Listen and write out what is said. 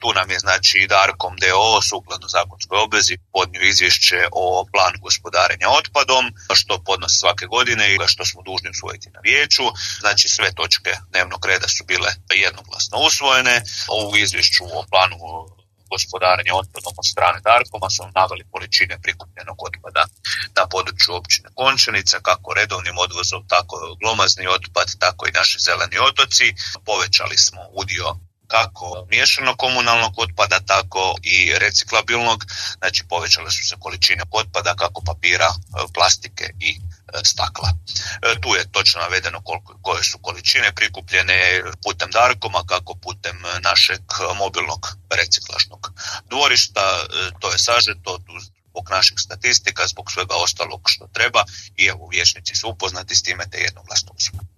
Tu nam je znači Darkom d.o.o. sukladno zakonskoj obvezi podnio izvješće o planu gospodarenja otpadom, što podnosi svake godine i što smo dužni usvojiti na vijeću. Znači sve točke dnevnog reda su bile jednoglasno usvojene. U izvješću o planu gospodarenja otpadom od strane Darkoma su naveli količine prikupljenog otpada na području općine Končanica, kako redovnim odvozom, tako glomazni otpad, tako i naši zeleni otoci. Povećali smo udio kako miješanog komunalnog otpada, tako i reciklabilnog. Znači povećale su se količine otpada, kako papira, plastike i stakla. Tu je točno navedeno koje su količine prikupljene putem Darkoma, kako putem našeg mobilnog reciklažnog dvorišta. To je sažeto zbog naših statistika, zbog svega ostalog što treba i evo vijećnici su upoznati s time te jednoglasno usvojeni.